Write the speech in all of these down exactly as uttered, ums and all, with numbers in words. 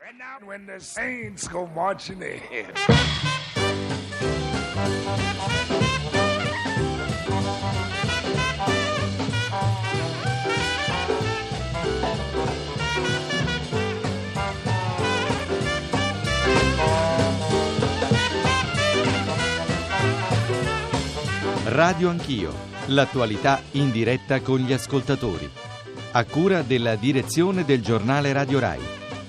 And now when the saints go marching in. Radio Anch'io, l'attualità in diretta con gli ascoltatori. A cura della direzione del giornale Radio Rai.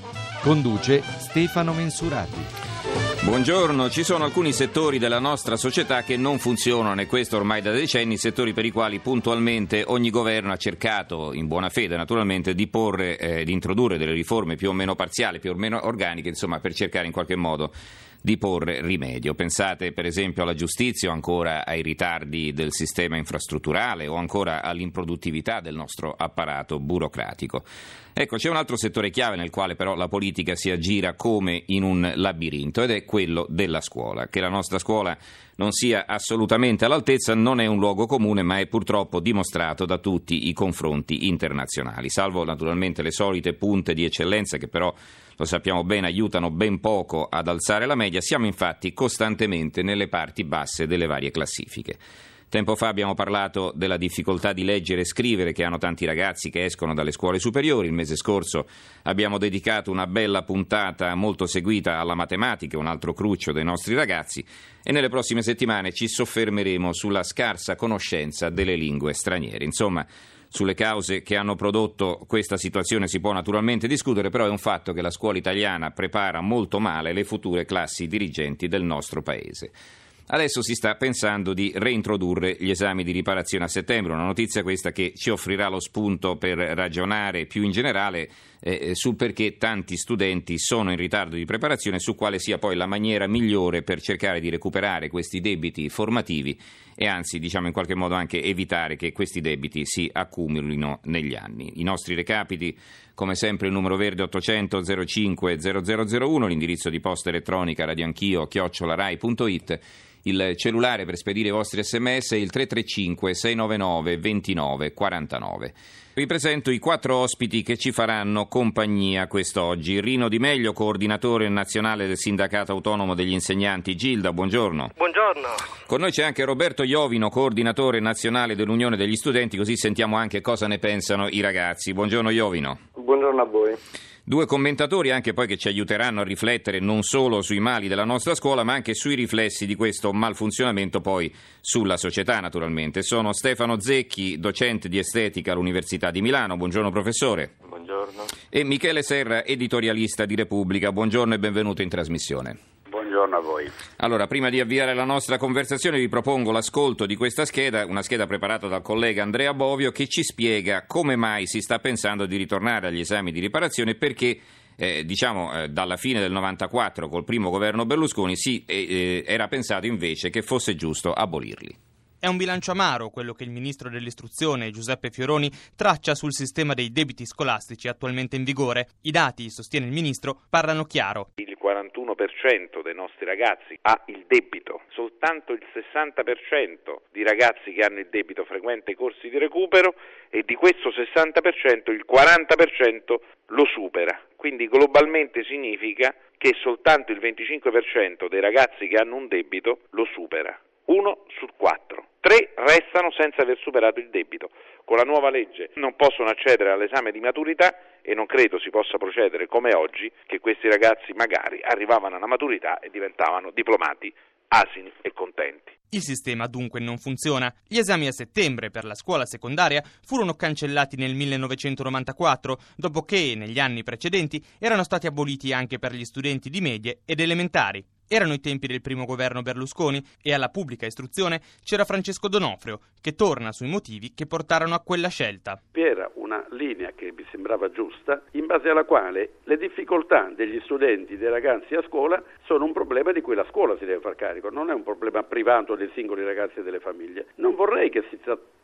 Conduce Stefano Mensurati. Buongiorno, ci sono alcuni settori della nostra società che non funzionano, e questo ormai da decenni, settori per i quali puntualmente ogni governo ha cercato, in buona fede naturalmente, di porre, eh, di introdurre delle riforme più o meno parziali, più o meno organiche, insomma, per cercare in qualche modo di porre rimedio. Pensate per esempio alla giustizia, o ancora ai ritardi del sistema infrastrutturale, o ancora all'improduttività del nostro apparato burocratico. Ecco, c'è un altro settore chiave nel quale però la politica si aggira come in un labirinto, ed è quello della scuola. Che la nostra scuola non sia assolutamente all'altezza non è un luogo comune, ma è purtroppo dimostrato da tutti i confronti internazionali, salvo naturalmente le solite punte di eccellenza che però, lo sappiamo bene, aiutano ben poco ad alzare la media. Siamo infatti costantemente nelle parti basse delle varie classifiche. Tempo fa abbiamo parlato della difficoltà di leggere e scrivere che hanno tanti ragazzi che escono dalle scuole superiori. Il mese scorso abbiamo dedicato una bella puntata molto seguita alla matematica, un altro cruccio dei nostri ragazzi, e nelle prossime settimane ci soffermeremo sulla scarsa conoscenza delle lingue straniere. Insomma, sulle cause che hanno prodotto questa situazione si può naturalmente discutere, però è un fatto che la scuola italiana prepara molto male le future classi dirigenti del nostro paese. Adesso si sta pensando di reintrodurre gli esami di riparazione a settembre, una notizia questa che ci offrirà lo spunto per ragionare più in generale eh, sul perché tanti studenti sono in ritardo di preparazione e su quale sia poi la maniera migliore per cercare di recuperare questi debiti formativi e anzi, diciamo in qualche modo anche evitare che questi debiti si accumulino negli anni. I nostri recapiti, come sempre, il numero verde ottocento zero cinque zero zero zero uno, l'indirizzo di posta elettronica radioanchio chiocciola rai punto it. Il cellulare per spedire i vostri sms è il tre tre cinque sei nove nove due nove quattro nove. Vi presento i quattro ospiti che ci faranno compagnia quest'oggi. Rino Di Meglio, coordinatore nazionale del Sindacato Autonomo degli Insegnanti Gilda, buongiorno. Buongiorno. Con noi c'è anche Roberto Iovino, coordinatore nazionale dell'Unione degli Studenti, così sentiamo anche cosa ne pensano i ragazzi. Buongiorno Iovino. Buongiorno a voi. Due commentatori anche poi che ci aiuteranno a riflettere non solo sui mali della nostra scuola, ma anche sui riflessi di questo malfunzionamento poi sulla società naturalmente. Sono Stefano Zecchi, docente di estetica all'Università di Milano. Buongiorno professore. Buongiorno. E Michele Serra, editorialista di Repubblica. Buongiorno e benvenuto in trasmissione. Buongiorno a voi. Allora, prima di avviare la nostra conversazione vi propongo l'ascolto di questa scheda, una scheda preparata dal collega Andrea Bovio, che ci spiega come mai si sta pensando di ritornare agli esami di riparazione, perché eh, diciamo eh, dalla fine del novantaquattro col primo governo Berlusconi si eh, eh, era pensato invece che fosse giusto abolirli. È un bilancio amaro quello che il ministro dell'istruzione Giuseppe Fioroni traccia sul sistema dei debiti scolastici attualmente in vigore. I dati, sostiene il ministro, parlano chiaro. Il quarantuno per cento dei nostri ragazzi ha il debito, soltanto il sessanta per cento di ragazzi che hanno il debito frequenta i corsi di recupero e di questo sessanta per cento il quaranta per cento lo supera. Quindi globalmente significa che soltanto il venticinque per cento dei ragazzi che hanno un debito lo supera. Uno su quattro. Tre restano senza aver superato il debito. Con la nuova legge non possono accedere all'esame di maturità e non credo si possa procedere come oggi, che questi ragazzi magari arrivavano alla maturità e diventavano diplomati asini e contenti. Il sistema dunque non funziona. Gli esami a settembre per la scuola secondaria furono cancellati nel millenovecentonovantaquattro, dopo che negli anni precedenti erano stati aboliti anche per gli studenti di medie ed elementari. Erano i tempi del primo governo Berlusconi e alla pubblica istruzione c'era Francesco D'Onofrio, che torna sui motivi che portarono a quella scelta. Era una linea che mi sembrava giusta, in base alla quale le difficoltà degli studenti, dei ragazzi a scuola, sono un problema di cui la scuola si deve far carico, non è un problema privato dei singoli ragazzi e delle famiglie. Non vorrei che si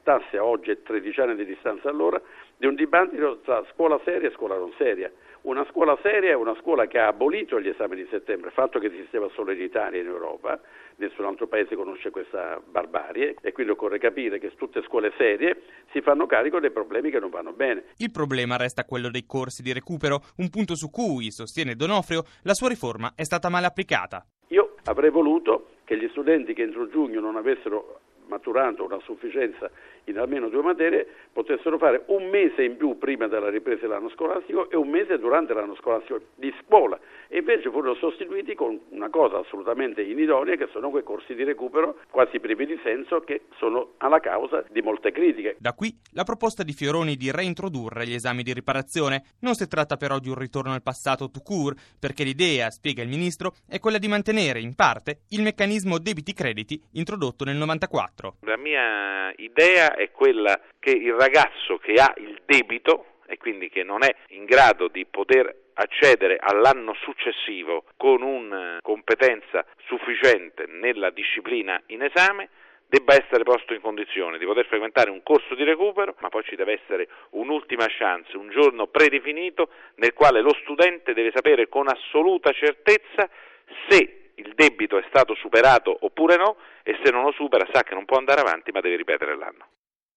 bastasse oggi e tredici anni di distanza allora, di un dibattito tra scuola seria e scuola non seria. Una scuola seria è una scuola che ha abolito gli esami di settembre, fatto che esisteva solo in Italia e in Europa, nessun altro paese conosce questa barbarie e quindi occorre capire che tutte scuole serie si fanno carico dei problemi che non vanno bene. Il problema resta quello dei corsi di recupero, un punto su cui, sostiene Donofrio, la sua riforma è stata male applicata. Io avrei voluto che gli studenti che entro giugno non avessero maturato una sufficienza in almeno due materie potessero fare un mese in più prima della ripresa dell'anno scolastico e un mese durante l'anno scolastico di scuola, e invece furono sostituiti con una cosa assolutamente inidonea, che sono quei corsi di recupero quasi privi di senso, che sono alla causa di molte critiche. Da qui la proposta di Fioroni di reintrodurre gli esami di riparazione. Non si tratta però di un ritorno al passato tout court, perché l'idea, spiega il ministro, è quella di mantenere in parte il meccanismo debiti-crediti introdotto nel novantaquattro. La mia idea è quella che il ragazzo che ha il debito e quindi che non è in grado di poter accedere all'anno successivo con una competenza sufficiente nella disciplina in esame debba essere posto in condizione di poter frequentare un corso di recupero, ma poi ci deve essere un'ultima chance, un giorno predefinito nel quale lo studente deve sapere con assoluta certezza se il debito è stato superato oppure no, e se non lo supera sa che non può andare avanti ma deve ripetere l'anno.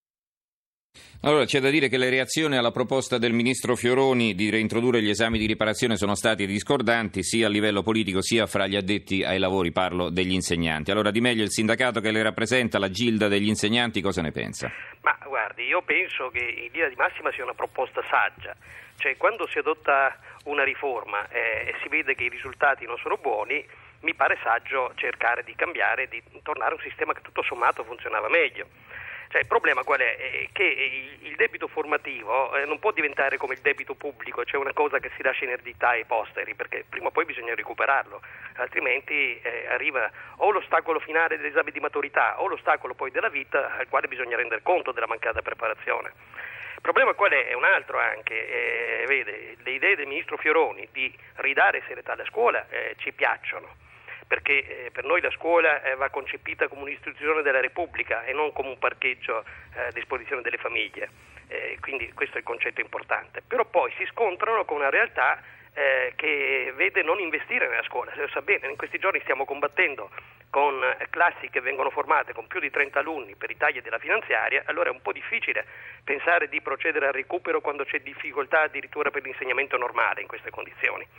Allora, c'è da dire che le reazioni alla proposta del ministro Fioroni di reintrodurre gli esami di riparazione sono state discordanti sia a livello politico sia fra gli addetti ai lavori, parlo degli insegnanti. Allora, Di Meglio, il sindacato che le rappresenta, la Gilda degli insegnanti, cosa ne pensa? Ma guardi, io penso che in linea di massima sia una proposta saggia, cioè quando si adotta una riforma eh, e si vede che i risultati non sono buoni, mi pare saggio cercare di cambiare, di tornare a un sistema che tutto sommato funzionava meglio. Cioè, il problema qual è? È che il debito formativo eh, non può diventare come il debito pubblico, cioè una cosa che si lascia in eredità ai posteri, perché prima o poi bisogna recuperarlo, altrimenti eh, arriva o l'ostacolo finale dell'esame di maturità o l'ostacolo poi della vita al quale bisogna rendere conto della mancata preparazione. Il problema qual è? È un altro anche, eh, vede, le idee del ministro Fioroni di ridare serietà alla scuola eh, ci piacciono, perché eh, per noi la scuola eh, va concepita come un'istituzione della Repubblica e non come un parcheggio eh, a disposizione delle famiglie, eh, quindi questo è il concetto importante. Però poi si scontrano con una realtà eh, che vede non investire nella scuola, se lo sa bene, in questi giorni stiamo combattendo con eh, classi che vengono formate con più di trenta alunni per i tagli della finanziaria, allora è un po' difficile pensare di procedere al recupero quando c'è difficoltà addirittura per l'insegnamento normale in queste condizioni.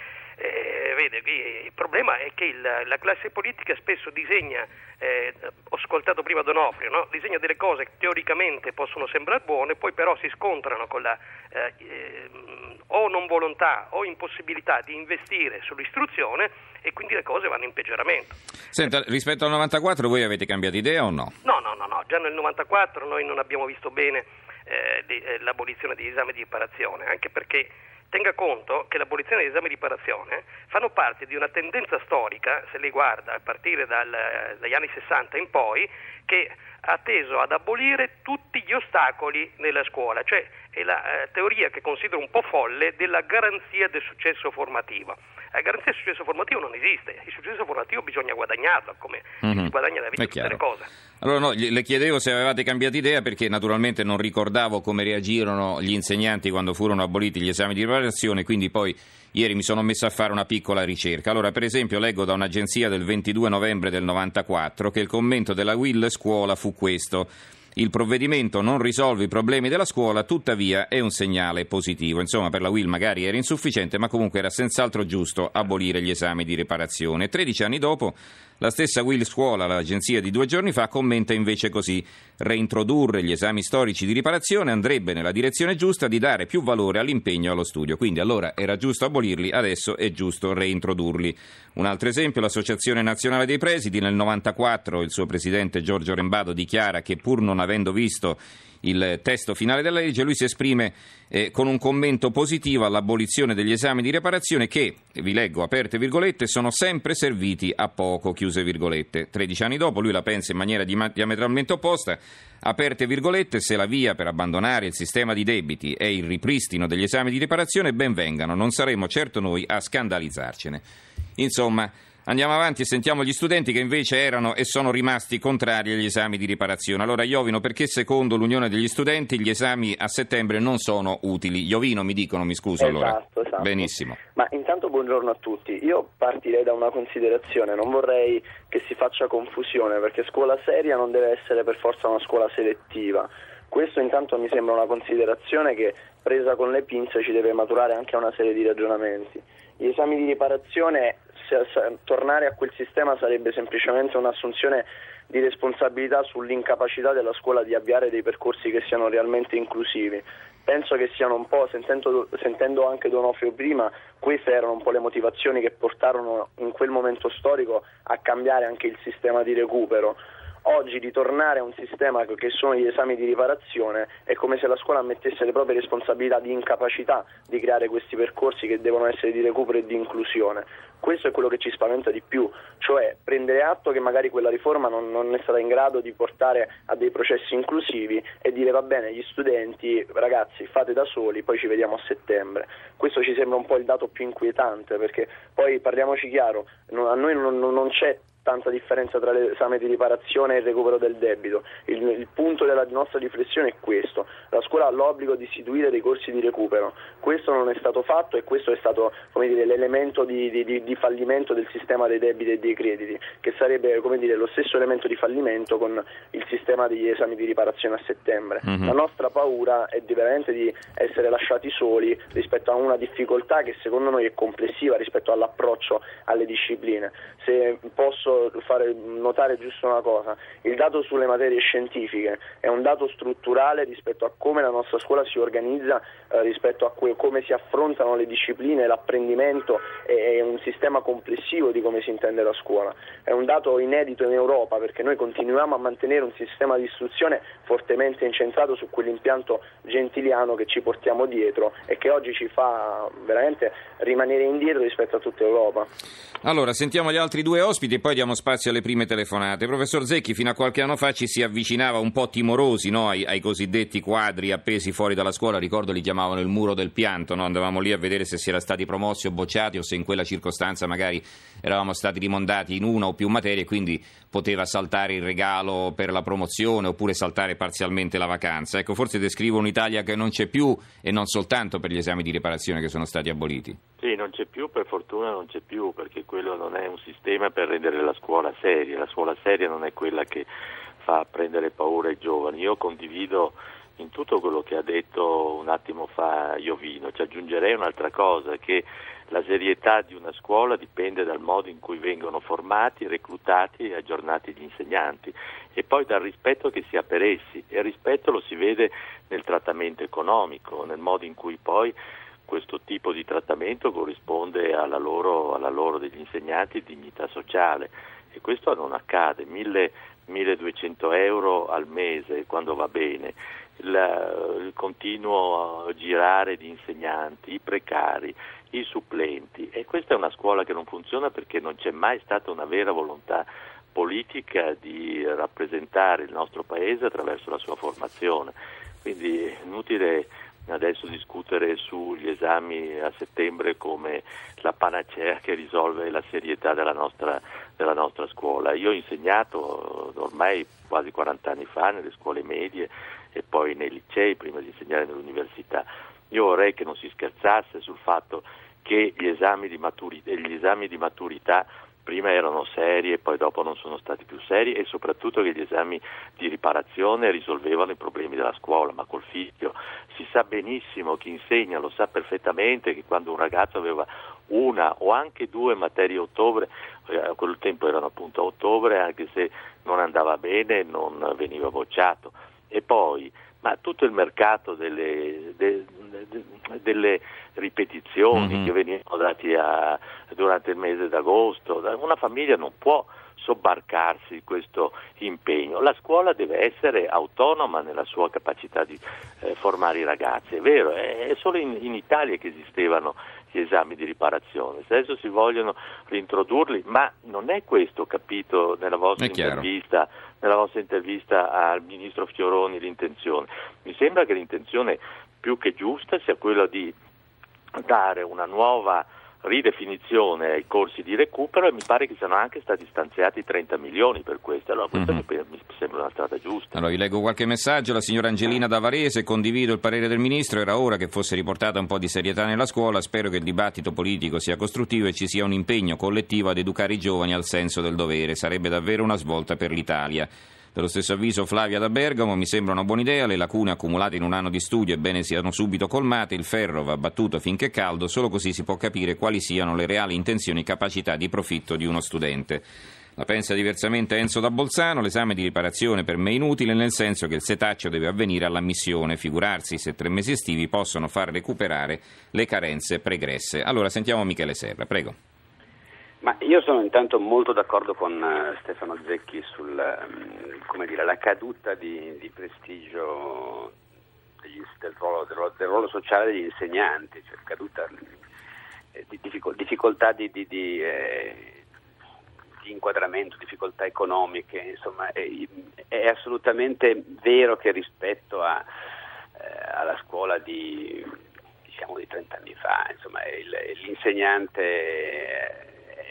Eh, vede, il problema è che il, la classe politica spesso disegna, eh, ho ascoltato prima Donofrio, no? disegna delle cose che teoricamente possono sembrare buone, poi però si scontrano con la eh, eh, o non volontà o impossibilità di investire sull'istruzione, e quindi le cose vanno in peggioramento. Senta, rispetto al novantaquattro voi avete cambiato idea o no? No, no, no, no. Già nel novantaquattro noi non abbiamo visto bene eh, di, eh, l'abolizione degli esami di riparazione, anche perché tenga conto che l'abolizione degli esami di riparazione fanno parte di una tendenza storica, se lei guarda a partire dal, dagli anni sessanta in poi, che ha teso ad abolire tutti gli ostacoli nella scuola, cioè è la eh, teoria che considero un po' folle della garanzia del successo formativo. La garanzia del successo formativo non esiste, il successo formativo bisogna guadagnarlo, come mm-hmm. si guadagna nella vita tutte le cose. Allora no, le chiedevo se avevate cambiato idea, perché naturalmente non ricordavo come reagirono gli insegnanti quando furono aboliti gli esami di riparazione, quindi poi ieri mi sono messo a fare una piccola ricerca. Allora, per esempio, leggo da un'agenzia del ventidue novembre del novantaquattro che il commento della U I L Scuola fu questo: il provvedimento non risolve i problemi della scuola, tuttavia è un segnale positivo. Insomma, per la U I L magari era insufficiente, ma comunque era senz'altro giusto abolire gli esami di riparazione. tredici anni dopo, la stessa U I L Scuola, l'agenzia di due giorni fa, commenta invece così: reintrodurre gli esami storici di riparazione andrebbe nella direzione giusta di dare più valore all'impegno e allo studio. Quindi allora era giusto abolirli, adesso è giusto reintrodurli. Un altro esempio, l'Associazione Nazionale dei Presidi nel novantaquattro, il suo presidente Giorgio Rembado dichiara che pur non avendo visto il testo finale della legge, lui si esprime eh, con un commento positivo all'abolizione degli esami di riparazione che, vi leggo aperte virgolette, sono sempre serviti a poco, chiuse virgolette. tredici anni dopo lui la pensa in maniera diametralmente opposta, aperte virgolette, se la via per abbandonare il sistema di debiti è il ripristino degli esami di riparazione, ben vengano, non saremo certo noi a scandalizzarcene. Insomma, Andiamo avanti e sentiamo gli studenti che invece erano e sono rimasti contrari agli esami di riparazione. Allora, Iovino, perché secondo l'Unione degli Studenti gli esami a settembre non sono utili? Iovino, mi dicono, mi scuso esatto, allora. Esatto. Benissimo. Ma intanto buongiorno a tutti. Io partirei da una considerazione, non vorrei che si faccia confusione, perché scuola seria non deve essere per forza una scuola selettiva. Questo intanto mi sembra una considerazione che, presa con le pinze, ci deve maturare anche a una serie di ragionamenti. Gli esami di riparazione, se, se, tornare a quel sistema sarebbe semplicemente un'assunzione di responsabilità sull'incapacità della scuola di avviare dei percorsi che siano realmente inclusivi. Penso che siano un po', sentendo, sentendo anche Donofrio prima, queste erano un po' le motivazioni che portarono in quel momento storico a cambiare anche il sistema di recupero. Oggi ritornare a un sistema che sono gli esami di riparazione è come se la scuola ammettesse le proprie responsabilità di incapacità di creare questi percorsi che devono essere di recupero e di inclusione. Questo è quello che ci spaventa di più, cioè prendere atto che magari quella riforma non, non è stata in grado di portare a dei processi inclusivi e dire va bene, gli studenti, ragazzi, fate da soli, poi ci vediamo a settembre. Questo ci sembra un po' il dato più inquietante, perché poi parliamoci chiaro, a noi non, non c'è tanta differenza tra l'esame di riparazione e il recupero del debito. Il, il punto della nostra riflessione è questo: la scuola ha l'obbligo di istituire dei corsi di recupero. Questo non è stato fatto e questo è stato, come dire, l'elemento di, di, di fallimento del sistema dei debiti e dei crediti, che sarebbe, come dire, lo stesso elemento di fallimento con il sistema degli esami di riparazione a settembre. Mm-hmm. La nostra paura è di, veramente di essere lasciati soli rispetto a una difficoltà che secondo noi è complessiva rispetto all'approccio alle discipline. Se posso fare notare giusto una cosa: il dato sulle materie scientifiche è un dato strutturale rispetto a come la nostra scuola si organizza, eh, rispetto a que- come si affrontano le discipline, l'apprendimento, è un sistema complessivo di come si intende la scuola. È un dato inedito in Europa, perché noi continuiamo a mantenere un sistema di istruzione fortemente incentrato su quell'impianto gentiliano che ci portiamo dietro e che oggi ci fa veramente rimanere indietro rispetto a tutta Europa. Allora, sentiamo gli altri due ospiti e poi diamo spazio alle prime telefonate. Professor Zecchi, fino a qualche anno fa ci si avvicinava un po' timorosi, no, ai, ai cosiddetti quadri appesi fuori dalla scuola, ricordo li chiamavano il muro del pianto, no? Andavamo lì a vedere se si era stati promossi o bocciati o se in quella circostanza magari eravamo stati rimandati in una o più materie e quindi poteva saltare il regalo per la promozione oppure saltare parzialmente la vacanza. Ecco, forse descrivo un'Italia che non c'è più e non soltanto per gli esami di riparazione che sono stati aboliti. Sì, non c'è più, per fortuna non c'è più, perché quello non è un sistema per rendere la scuola seria. La scuola seria non è quella che fa prendere paura ai giovani. Io condivido in tutto quello che ha detto un attimo fa Iovino. Ci aggiungerei un'altra cosa, che la serietà di una scuola dipende dal modo in cui vengono formati, reclutati e aggiornati gli insegnanti e poi dal rispetto che si ha per essi, e il rispetto lo si vede nel trattamento economico, nel modo in cui poi questo tipo di trattamento corrisponde alla loro, alla loro degli insegnanti dignità sociale, e questo non accade. mille milleduecento euro al mese quando va bene, il, il continuo girare di insegnanti, i precari, i supplenti, e questa è una scuola che non funziona perché non c'è mai stata una vera volontà politica di rappresentare il nostro paese attraverso la sua formazione. Quindi è inutile adesso discutere sugli esami a settembre come la panacea che risolve la serietà della nostra, della nostra scuola. Io ho insegnato ormai quasi quaranta anni fa nelle scuole medie e poi nei licei prima di insegnare nell'università. Io vorrei che non si scherzasse sul fatto che gli esami di maturità, gli esami di maturità prima erano seri e poi dopo non sono stati più seri, e soprattutto che gli esami di riparazione risolvevano i problemi della scuola, ma col figlio. Si sa benissimo, chi insegna lo sa perfettamente, che quando un ragazzo aveva una o anche due materie a ottobre, a quel tempo erano appunto a ottobre, anche se non andava bene non veniva bocciato. E poi, ma tutto il mercato delle, de, de, delle ripetizioni mm-hmm. che venivano dati a, durante il mese d'agosto, una famiglia non può sobbarcarsi questo impegno. La scuola deve essere autonoma nella sua capacità di eh, formare i ragazzi. È vero, è, è solo in, in Italia che esistevano gli esami di riparazione, adesso si vogliono reintrodurli, ma non è questo capito nella vostra intervista nella vostra intervista al ministro Fioroni l'intenzione. Mi sembra che l'intenzione più che giusta sia quella di dare una nuova ridefinizione ai corsi di recupero, e mi pare che siano anche stati stanziati trenta milioni per questo. Allora questa mm-hmm. mi, mi sembra una strada giusta. Allora vi leggo qualche messaggio. La signora Angelina da Varese: condivido il parere del Ministro, era ora che fosse riportata un po' di serietà nella scuola, spero che il dibattito politico sia costruttivo e ci sia un impegno collettivo ad educare i giovani al senso del dovere, sarebbe davvero una svolta per l'Italia. Dello stesso avviso Flavia da Bergamo: mi sembra una buona idea, le lacune accumulate in un anno di studio è bene siano subito colmate, il ferro va battuto finché è caldo, solo così si può capire quali siano le reali intenzioni e capacità di profitto di uno studente. La pensa diversamente Enzo da Bolzano: l'esame di riparazione per me è inutile, nel senso che il setaccio deve avvenire all'ammissione, figurarsi se tre mesi estivi possono far recuperare le carenze pregresse. Allora sentiamo Michele Serra, prego. Ma io sono intanto molto d'accordo con uh, Stefano Zecchi sul, um, come dire, la caduta di, di prestigio degli, del, ruolo, del, ruolo, del ruolo sociale degli insegnanti, cioè caduta eh, di difficol- difficoltà di, di, di, eh, di inquadramento, difficoltà economiche, insomma è, è assolutamente vero che rispetto a, eh, alla scuola di, diciamo, di trent'anni fa, insomma il, l'insegnante... Eh,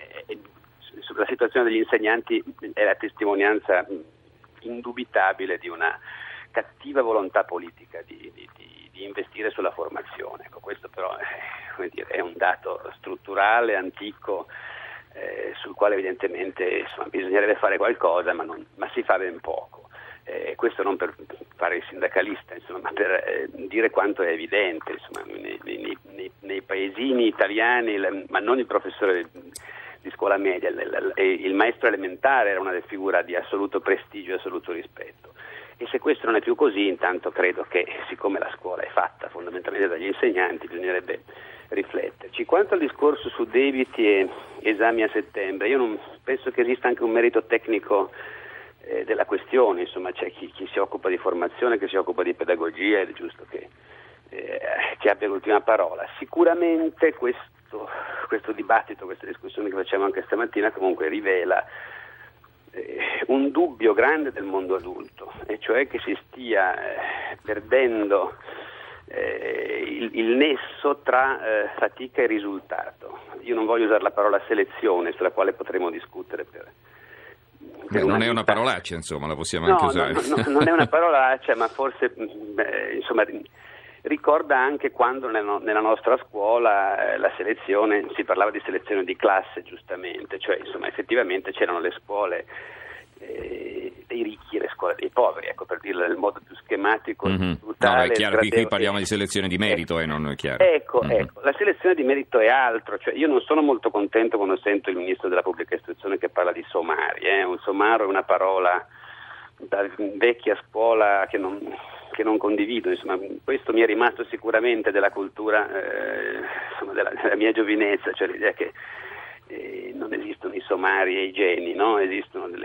la situazione degli insegnanti è la testimonianza indubitabile di una cattiva volontà politica di, di, di investire sulla formazione. Ecco, questo però è, come dire, è un dato strutturale, antico, eh, sul quale evidentemente insomma, bisognerebbe fare qualcosa, ma, non, ma si fa ben poco. Eh, questo non per fare il sindacalista, insomma, ma per eh, dire quanto è evidente, insomma, nei, nei, nei, nei paesini italiani, ma non il professore di scuola media, il maestro elementare era una figura di assoluto prestigio e assoluto rispetto, e se questo non è più così, intanto credo che, siccome la scuola è fatta fondamentalmente dagli insegnanti, bisognerebbe rifletterci. Quanto al discorso su debiti e esami a settembre, io non penso che esista anche un merito tecnico eh, della questione, insomma c'è chi, chi si occupa di formazione, che si occupa di pedagogia, ed è giusto che, eh, che abbia l'ultima parola. Sicuramente questo questo dibattito, questa discussione che facciamo anche stamattina comunque rivela eh, un dubbio grande del mondo adulto, e cioè che si stia eh, perdendo eh, il, il nesso tra eh, fatica e risultato. Io non voglio usare la parola selezione, sulla quale potremo discutere per, per Beh, non è una vita. parolaccia, insomma, la possiamo no, anche usare. No, no, non è una parolaccia, ma forse beh, insomma ricorda anche quando nella, nella nostra scuola eh, la selezione, si parlava di selezione di classe, giustamente, cioè insomma effettivamente c'erano le scuole eh, dei ricchi e le scuole dei poveri, ecco, per dirlo nel modo più schematico. Mm-hmm. brutale. No, è chiaro, qui, qui parliamo di selezione di merito e eh, non è chiaro. Ecco, mm-hmm. ecco, la selezione di merito è altro, cioè io non sono molto contento quando sento il ministro della pubblica istruzione che parla di somari, eh. Un somaro è una parola da vecchia scuola che non... che non condivido, insomma, questo mi è rimasto sicuramente della cultura eh, insomma, della, della mia giovinezza, cioè l'idea che eh, non esistono i somari e i geni, no? Esistono delle,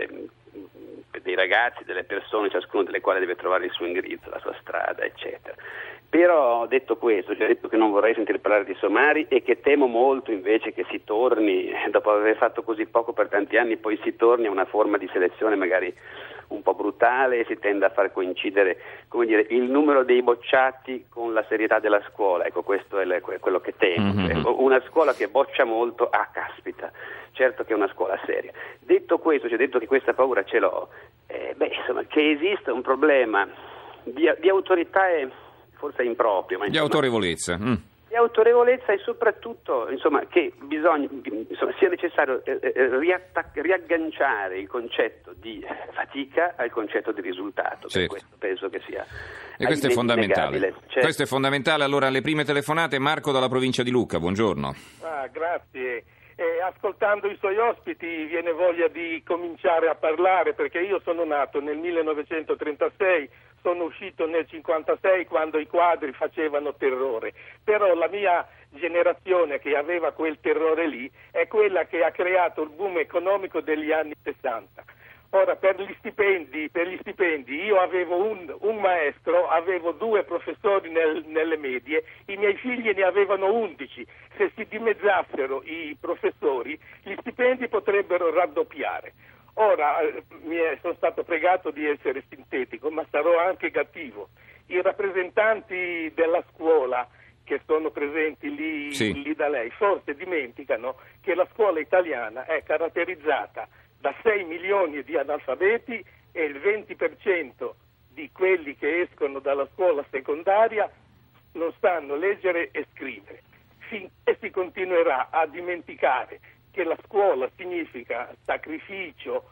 dei ragazzi, delle persone, ciascuno delle quali deve trovare il suo indirizzo, la sua strada, eccetera. Però detto questo, cioè detto che non vorrei sentire parlare di somari e che temo molto invece che si torni, dopo aver fatto così poco per tanti anni, poi si torni a una forma di selezione magari un po' brutale e si tende a far coincidere, come dire, il numero dei bocciati con la serietà della scuola. Ecco, questo è le, quello che temo. Mm-hmm. Una scuola che boccia molto, ah caspita, certo che è una scuola seria. Detto questo, cioè detto che questa paura ce l'ho, eh, beh, insomma, che esiste un problema di, di autorità è forse improprio, ma di insomma, autorevolezza. Mm. di autorevolezza e soprattutto insomma che bisogna insomma, sia necessario eh, eh, riattac- riagganciare il concetto di fatica al concetto di risultato. Sì. Questo penso che sia e questo è fondamentale. Cioè... Questo è fondamentale. Allora, le prime telefonate, Marco dalla provincia di Lucca, buongiorno. Ah, grazie. Eh, ascoltando i suoi ospiti viene voglia di cominciare a parlare, perché io sono nato nel millenovecentotrentasei, sono uscito nel cinquantasei quando i quadri facevano terrore, però la mia generazione che aveva quel terrore lì è quella che ha creato il boom economico degli anni sessanta. Ora, per gli stipendi, per gli stipendi io avevo un, un maestro, avevo due professori nel, nelle medie, i miei figli ne avevano undici. Se si dimezzassero i professori, gli stipendi potrebbero raddoppiare. Ora, eh, mi è, sono stato pregato di essere sintetico, ma sarò anche cattivo. I rappresentanti della scuola che sono presenti lì, sì. lì da lei, forse dimenticano che la scuola italiana è caratterizzata da sei milioni di analfabeti e il venti per cento di quelli che escono dalla scuola secondaria non sanno leggere e scrivere. Finché si continuerà a dimenticare che la scuola significa sacrificio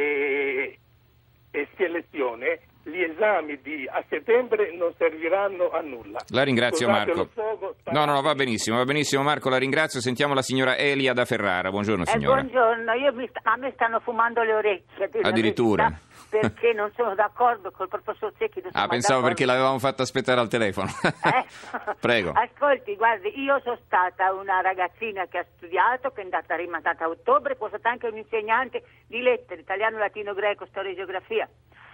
e, e selezione, gli esami di, a settembre non serviranno a nulla. La ringrazio, Scusate Marco. Fuoco, no, no, no, va benissimo, va benissimo Marco, la ringrazio. Sentiamo la signora Elia da Ferrara. Buongiorno signora. Eh, buongiorno, io mi, a me stanno fumando le orecchie. Addirittura. Verità, perché non sono d'accordo col professor Zecchi. Ah, pensavo perché l'avevamo fatta aspettare al telefono. Eh? Prego. Ascolti, guardi, io sono stata una ragazzina che ha studiato, che è andata rimandata a ottobre, poi sono stata anche un insegnante di lettere, italiano, latino, greco, storia e geografia.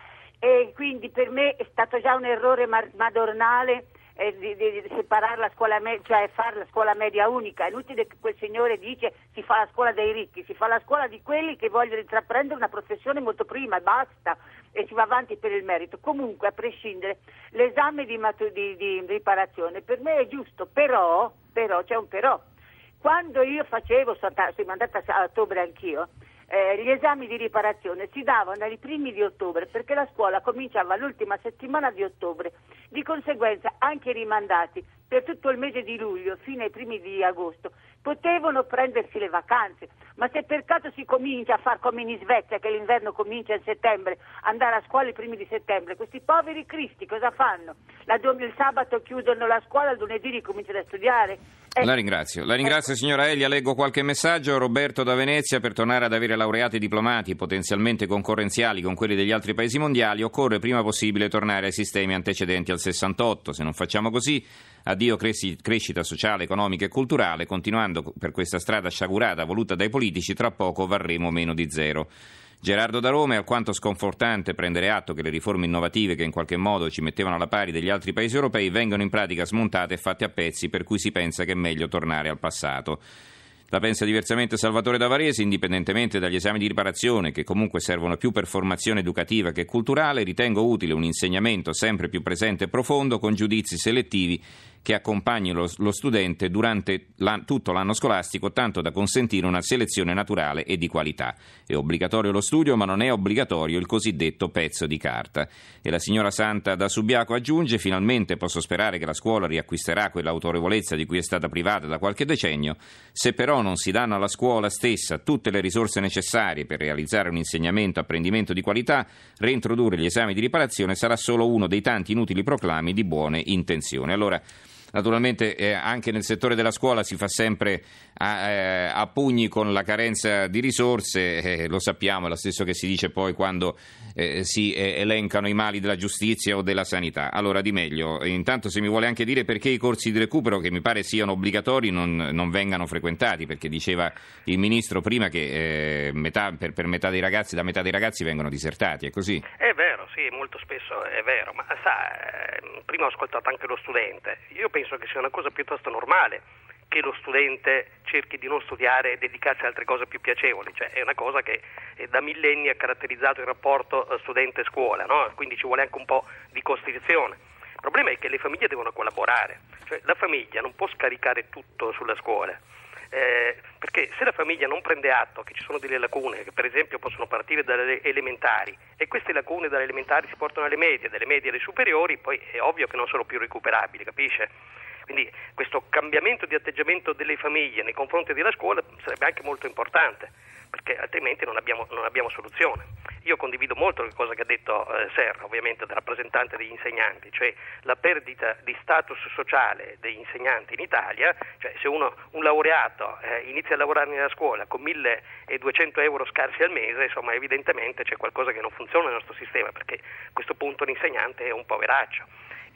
E quindi per me è stato già un errore mar- madornale eh, di, di, di separare la scuola media, cioè fare la scuola media unica. È inutile che quel signore dice si fa la scuola dei ricchi, si fa la scuola di quelli che vogliono intraprendere una professione molto prima e basta, e si va avanti per il merito. Comunque, a prescindere, l'esame di, matu- di, di riparazione per me è giusto, però, però c'è un però. Quando io facevo, sono mandata a ottobre anch'io, Eh, gli esami di riparazione si davano ai primi di ottobre perché la scuola cominciava l'ultima settimana di ottobre, di conseguenza anche i rimandati per tutto il mese di luglio fino ai primi di agosto potevano prendersi le vacanze, ma se per caso si comincia a far come in Svezia, che l'inverno comincia a settembre, andare a scuola i primi di settembre, questi poveri cristi cosa fanno? La dom- il sabato chiudono la scuola, il lunedì ricominciano a studiare. Eh, La ringrazio, la ringrazio signora Elia. Leggo qualche messaggio. Roberto da Venezia: per tornare ad avere laureati e diplomati potenzialmente concorrenziali con quelli degli altri paesi mondiali occorre prima possibile tornare ai sistemi antecedenti al sessantotto. Se non facciamo così, addio cresci- crescita sociale, economica e culturale. Continuando per questa strada sciagurata voluta dai politici, tra poco varremo meno di zero. Gerardo da Roma: è alquanto sconfortante prendere atto che le riforme innovative che in qualche modo ci mettevano alla pari degli altri paesi europei vengono in pratica smontate e fatte a pezzi, per cui si pensa che è meglio tornare al passato. La pensa diversamente Salvatore da Varese: indipendentemente dagli esami di riparazione, che comunque servono più per formazione educativa che culturale, ritengo utile un insegnamento sempre più presente e profondo, con giudizi selettivi che accompagni lo, lo studente durante la, tutto l'anno scolastico, tanto da consentire una selezione naturale e di qualità. È obbligatorio lo studio, ma non è obbligatorio il cosiddetto pezzo di carta. E la signora Santa da Subiaco aggiunge: finalmente posso sperare che la scuola riacquisterà quell'autorevolezza di cui è stata privata da qualche decennio. Se però non si danno alla scuola stessa tutte le risorse necessarie per realizzare un insegnamento e apprendimento di qualità, reintrodurre gli esami di riparazione sarà solo uno dei tanti inutili proclami di buone intenzioni. Allora, naturalmente eh, anche nel settore della scuola si fa sempre a, eh, a pugni con la carenza di risorse, eh, lo sappiamo, è lo stesso che si dice poi quando eh, si eh, elencano i mali della giustizia o della sanità. Allora, di meglio, intanto se mi vuole anche dire perché i corsi di recupero, che mi pare siano obbligatori, non, non vengano frequentati, perché diceva il Ministro prima che eh, metà, per, per metà dei ragazzi, la metà dei ragazzi vengono disertati, è così? È vero, sì, molto spesso è vero, ma sa, eh, prima ho ascoltato anche lo studente. Io penso che sia una cosa piuttosto normale che lo studente cerchi di non studiare e dedicarsi a altre cose più piacevoli, cioè è una cosa che da millenni ha caratterizzato il rapporto studente-scuola, no? Quindi ci vuole anche un po' di costrizione. Il problema è che le famiglie devono collaborare, cioè la famiglia non può scaricare tutto sulla scuola. Eh, perché se la famiglia non prende atto che ci sono delle lacune che per esempio possono partire dalle elementari e queste lacune dalle elementari si portano alle medie, dalle medie alle superiori, poi è ovvio che non sono più recuperabili, capisce? Quindi questo cambiamento di atteggiamento delle famiglie nei confronti della scuola sarebbe anche molto importante, perché altrimenti non abbiamo, non abbiamo soluzione. Io condivido molto le cose che ha detto eh, Serra, ovviamente da rappresentante degli insegnanti, cioè la perdita di status sociale degli insegnanti in Italia, cioè se uno, un laureato eh, inizia a lavorare nella scuola con milleduecento euro scarsi al mese, insomma evidentemente c'è qualcosa che non funziona nel nostro sistema, perché a questo punto l'insegnante è un poveraccio.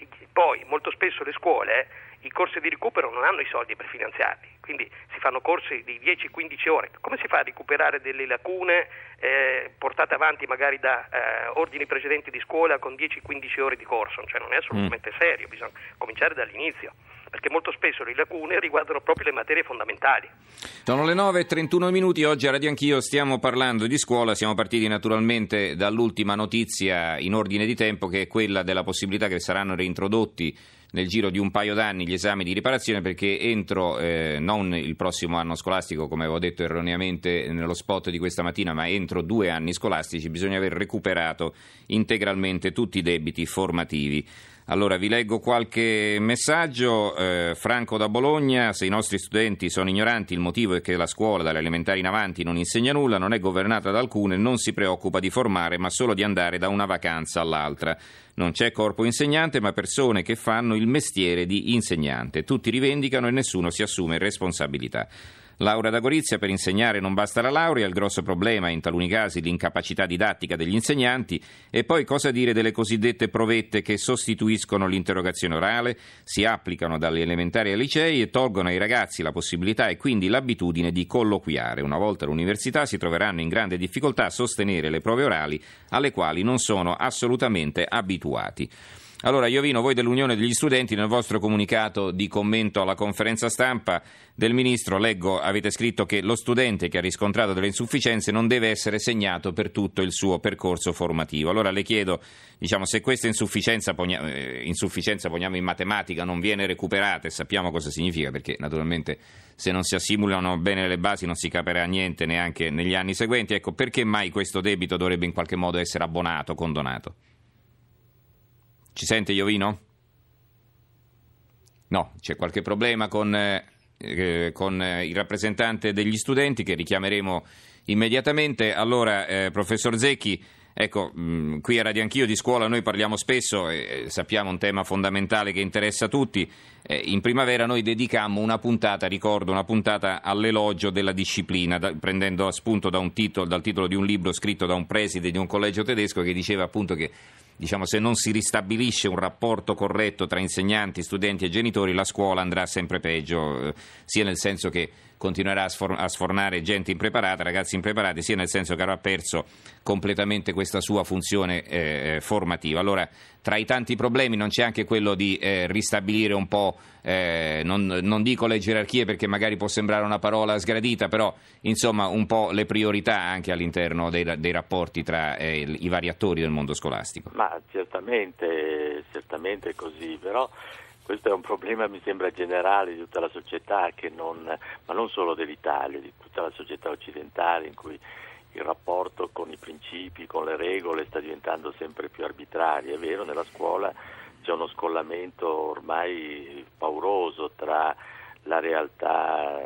Poi molto spesso le scuole, i corsi di recupero non hanno i soldi per finanziarli, quindi si fanno corsi di dieci quindici ore. Come si fa a recuperare delle lacune eh, portate avanti magari da eh, ordini precedenti di scuola con dieci quindici ore di corso? Cioè non è assolutamente serio, bisogna cominciare dall'inizio. perché molto spesso le lacune riguardano proprio le materie fondamentali. Sono le nove e trentuno minuti, oggi a Radio Anch'io stiamo parlando di scuola, siamo partiti naturalmente dall'ultima notizia in ordine di tempo, che è quella della possibilità che saranno reintrodotti nel giro di un paio d'anni gli esami di riparazione, perché entro, eh, non il prossimo anno scolastico come avevo detto erroneamente nello spot di questa mattina, ma entro due anni scolastici bisogna aver recuperato integralmente tutti i debiti formativi. Allora vi leggo qualche messaggio. eh, Franco da Bologna: se i nostri studenti sono ignoranti, il motivo è che la scuola dalle elementari in avanti non insegna nulla, non è governata da alcune, non si preoccupa di formare ma solo di andare da una vacanza all'altra. Non c'è corpo insegnante ma persone che fanno il mestiere di insegnante, tutti rivendicano e nessuno si assume responsabilità. Laura da Gorizia: per insegnare non basta la laurea, il grosso problema è in taluni casi l'incapacità didattica degli insegnanti. E poi cosa dire delle cosiddette provette che sostituiscono l'interrogazione orale, si applicano dalle elementari ai licei e tolgono ai ragazzi la possibilità e quindi l'abitudine di colloquiare. Una volta all'università si troveranno in grande difficoltà a sostenere le prove orali alle quali non sono assolutamente abituati. Allora, Iovino, voi dell'Unione degli Studenti, nel vostro comunicato di commento alla conferenza stampa del Ministro, leggo, avete scritto che lo studente che ha riscontrato delle insufficienze non deve essere segnato per tutto il suo percorso formativo. Allora le chiedo, diciamo, se questa insufficienza, poniamo, eh, insufficienza poniamo in matematica, non viene recuperata, e sappiamo cosa significa, perché naturalmente se non si assimilano bene le basi non si capirà niente neanche negli anni seguenti. Ecco, perché mai questo debito dovrebbe in qualche modo essere abbonato, condonato? Ci sente, Iovino? No, c'è qualche problema con, eh, con eh, il rappresentante degli studenti che richiameremo immediatamente. Allora, eh, professor Zecchi, ecco, mh, qui a Radio Anch'io di scuola noi parliamo spesso e eh, sappiamo un tema fondamentale che interessa tutti. Eh, in primavera noi dedicammo una puntata, ricordo, una puntata all'elogio della disciplina, da, prendendo spunto da un titolo, dal titolo di un libro scritto da un preside di un collegio tedesco che diceva appunto che, diciamo, se non si ristabilisce un rapporto corretto tra insegnanti, studenti e genitori, la scuola andrà sempre peggio, eh, sia nel senso che continuerà a, sfor- a sfornare gente impreparata, ragazzi impreparati, sia nel senso che avrà perso completamente questa sua funzione eh, formativa. Allora, tra i tanti problemi non c'è anche quello di eh, ristabilire un po', eh, non, non dico le gerarchie perché magari può sembrare una parola sgradita, però insomma un po' le priorità anche all'interno dei, dei rapporti tra eh, i vari attori del mondo scolastico. Ma certamente, certamente è così, però questo è un problema, mi sembra, generale di tutta la società, che non, ma non solo dell'Italia, di tutta la società occidentale, in cui il rapporto con i principi, con le regole sta diventando sempre più arbitrario. È vero, nella scuola c'è uno scollamento ormai pauroso tra la realtà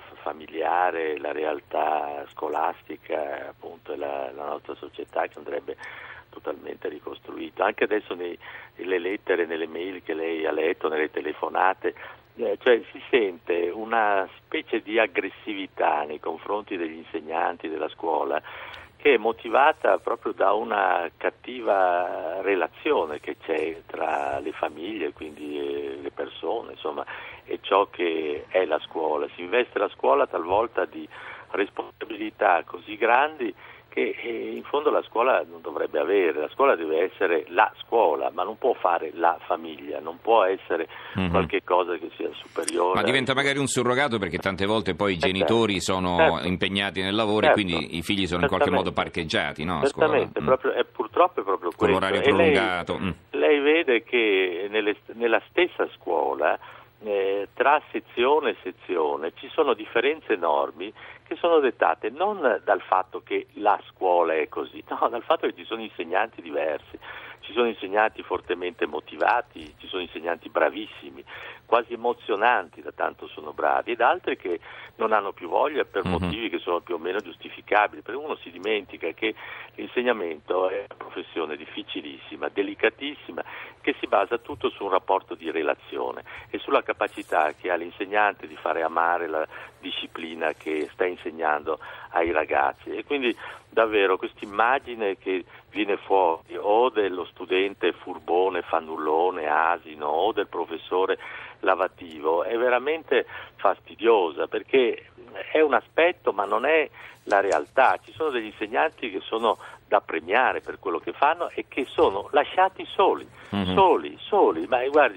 familiare, la realtà scolastica, appunto, e la, la nostra società, che andrebbe totalmente ricostruito. Anche adesso nei, nelle lettere, nelle mail che lei ha letto, nelle telefonate, eh, cioè si sente una specie di aggressività nei confronti degli insegnanti della scuola, che è motivata proprio da una cattiva relazione che c'è tra le famiglie, quindi eh, le persone, insomma, e ciò che è la scuola. Si investe la scuola talvolta di responsabilità così grandi che in fondo la scuola non dovrebbe avere. La scuola deve essere la scuola, ma non può fare la famiglia, non può essere mm-hmm. qualche cosa che sia superiore. Ma diventa magari un surrogato, perché tante volte poi i genitori eh, sono certo. impegnati nel lavoro certo. e quindi i figli sono in qualche modo parcheggiati, no? Certamente, mm. proprio, è, purtroppo è proprio con questo. l'orario prolungato. Lei, mm. lei vede che nelle, nella stessa scuola, eh, tra sezione e sezione, ci sono differenze enormi che sono dettate non dal fatto che la scuola è così, no, dal fatto che ci sono insegnanti diversi, ci sono insegnanti fortemente motivati, ci sono insegnanti bravissimi, quasi emozionanti da tanto sono bravi, ed altri che non hanno più voglia per mm-hmm. motivi che sono più o meno giustificabili, perché uno si dimentica che l'insegnamento è una professione difficilissima, delicatissima, che si basa tutto su un rapporto di relazione e sulla capacità che ha l'insegnante di fare amare la disciplina che sta insegnando ai ragazzi. E quindi davvero questa immagine che viene fuori o dello studente furbone, fannullone, asino, o del professore lavativo è veramente fastidiosa, perché è un aspetto ma non è la realtà. Ci sono degli insegnanti che sono da premiare per quello che fanno e che sono lasciati soli, mm-hmm. soli, soli, ma guardi,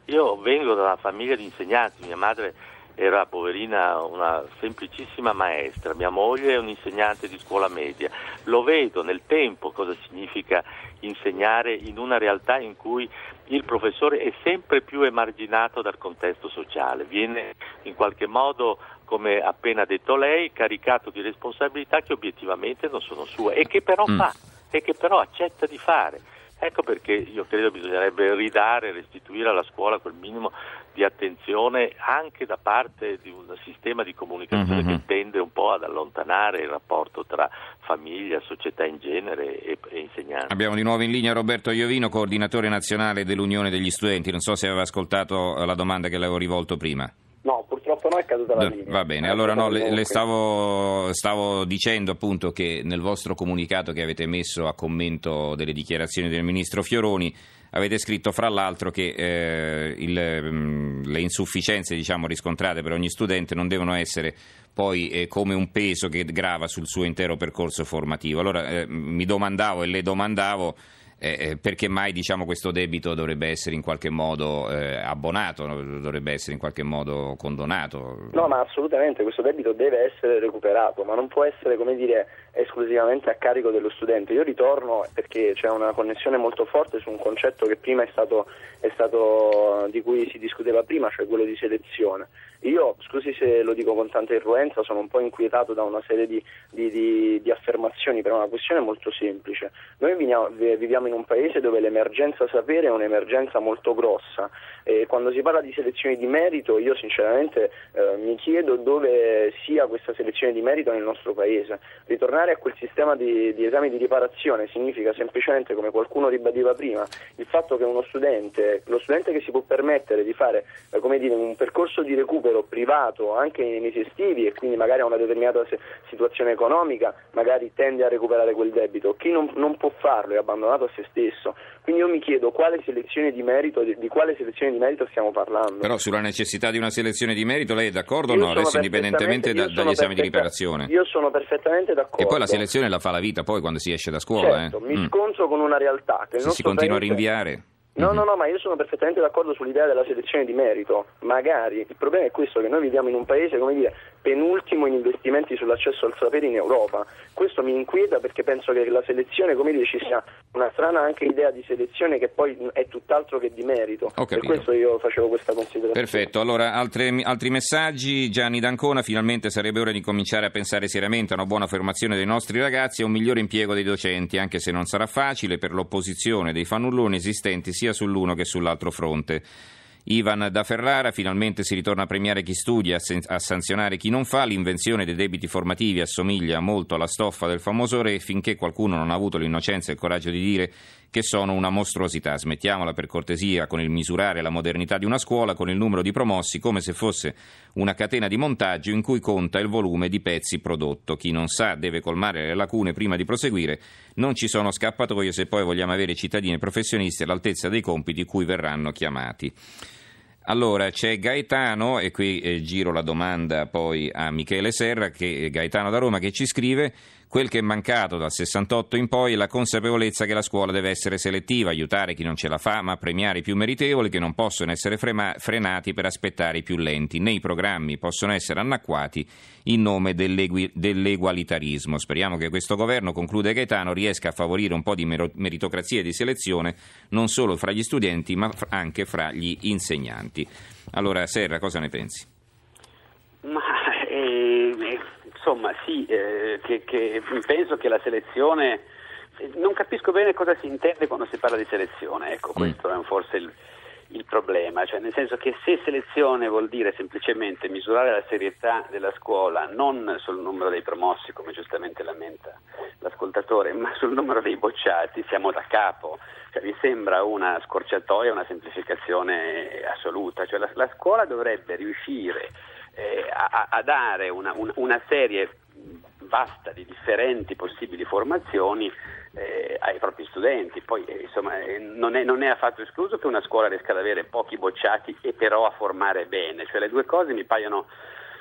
Io vengo da una famiglia di insegnanti, mia madre era poverina una semplicissima maestra, mia moglie è un insegnante di scuola media. Lo vedo nel tempo cosa significa insegnare in una realtà in cui il professore è sempre più emarginato dal contesto sociale, viene in qualche modo, come appena detto lei, caricato di responsabilità che obiettivamente non sono sue e che però mm. fa, e che però accetta di fare. Ecco perché io credo bisognerebbe ridare, restituire alla scuola quel minimo di attenzione anche da parte di un sistema di comunicazione mm-hmm. che tende un po' ad allontanare il rapporto tra famiglia, società in genere e, e insegnanti. Abbiamo di nuovo in linea Roberto Iovino, coordinatore nazionale dell'Unione degli Studenti. Non so se aveva ascoltato la domanda che le avevo rivolto prima. No, purtroppo no, è caduta la linea. Va bene, allora no, le, le stavo, stavo dicendo appunto che nel vostro comunicato che avete messo a commento delle dichiarazioni del ministro Fioroni avete scritto fra l'altro che eh, il, mh, le insufficienze diciamo riscontrate per ogni studente non devono essere poi eh, come un peso che grava sul suo intero percorso formativo. Allora eh, mi domandavo e le domandavo Eh, perché mai diciamo questo debito dovrebbe essere in qualche modo eh, abbonato, dovrebbe essere in qualche modo condonato? No, ma assolutamente questo debito deve essere recuperato, ma non può essere, come dire, esclusivamente a carico dello studente. Io ritorno perché c'è una connessione molto forte su un concetto che prima è stato, è stato di cui si discuteva prima, cioè quello di selezione. Io, scusi se lo dico con tanta irruenza, sono un po' inquietato da una serie di, di, di, di affermazioni per una questione molto semplice. Noi viviamo, viviamo in un paese dove l'emergenza sapere è un'emergenza molto grossa e quando si parla di selezioni di merito io sinceramente eh, mi chiedo dove sia questa selezione di merito nel nostro paese. Ritornare a quel sistema di, di esami di riparazione significa semplicemente, come qualcuno ribadiva prima, il fatto che uno studente, lo studente che si può permettere di fare eh, come dire, un percorso di recupero privato anche nei mesi estivi e quindi magari ha una determinata situazione economica, magari tende a recuperare quel debito. Chi non, non può farlo è abbandonato a se stesso. Quindi io mi chiedo quale selezione di merito, di, di quale selezione di merito stiamo parlando. Però sulla necessità di una selezione di merito lei è d'accordo o no? Adesso indipendentemente da, dagli esami di riparazione. Io sono perfettamente d'accordo. E poi la selezione la fa la vita poi quando si esce da scuola. Certo, eh. mi mm. scontro con una realtà che il Se si continua paese... a rinviare. No, no, no, ma io sono perfettamente d'accordo sull'idea della selezione di merito. Magari il problema è questo, che noi viviamo in un paese, come dire, penultimo in investimenti sull'accesso al sapere in Europa. Questo mi inquieta perché penso che la selezione, come dire, ci sia una strana anche idea di selezione che poi è tutt'altro che di merito. Per questo io facevo questa considerazione. Perfetto, allora altre, altri messaggi. Gianni D'Ancona: finalmente sarebbe ora di cominciare a pensare seriamente a una buona formazione dei nostri ragazzi e a un migliore impiego dei docenti, anche se non sarà facile per l'opposizione dei fannulloni esistenti sia sull'uno che sull'altro fronte. Ivan da Ferrara: finalmente si ritorna a premiare chi studia, a sanzionare chi non fa. L'invenzione dei debiti formativi assomiglia molto alla stoffa del famoso re, finché qualcuno non ha avuto l'innocenza e il coraggio di dire che sono una mostruosità. Smettiamola per cortesia con il misurare la modernità di una scuola con il numero di promossi come se fosse una catena di montaggio in cui conta il volume di pezzi prodotto. Chi non sa deve colmare le lacune prima di proseguire. Non ci sono scappatoie se poi vogliamo avere cittadini e professionisti all'altezza dei compiti cui verranno chiamati. Allora c'è Gaetano, e qui eh, giro la domanda poi a Michele Serra, che Gaetano da Roma, che ci scrive: quel che è mancato dal sessantotto in poi è la consapevolezza che la scuola deve essere selettiva, aiutare chi non ce la fa, ma premiare i più meritevoli che non possono essere frema- frenati per aspettare i più lenti, né i programmi possono essere annacquati in nome dell'egui- dell'egualitarismo. Speriamo che questo governo, conclude Gaetano, riesca a favorire un po' di mer- meritocrazia e di selezione non solo fra gli studenti ma f- anche fra gli insegnanti. Allora Serra, cosa ne pensi? Ma eh, insomma sì, eh, che, che penso che la selezione, non capisco bene cosa si intende quando si parla di selezione, ecco, questo mm. è forse il, il problema, cioè nel senso che se selezione vuol dire semplicemente misurare la serietà della scuola non sul numero dei promossi, come giustamente lamenta l'ascoltatore, ma sul numero dei bocciati, siamo da capo. Cioè, mi sembra una scorciatoia, una semplificazione assoluta, cioè la, la scuola dovrebbe riuscire eh, a, a dare una, una, una serie vasta di differenti possibili formazioni eh, ai propri studenti. Poi eh, insomma eh, non, è, non è affatto escluso che una scuola riesca ad avere pochi bocciati e però a formare bene, cioè le due cose mi paiono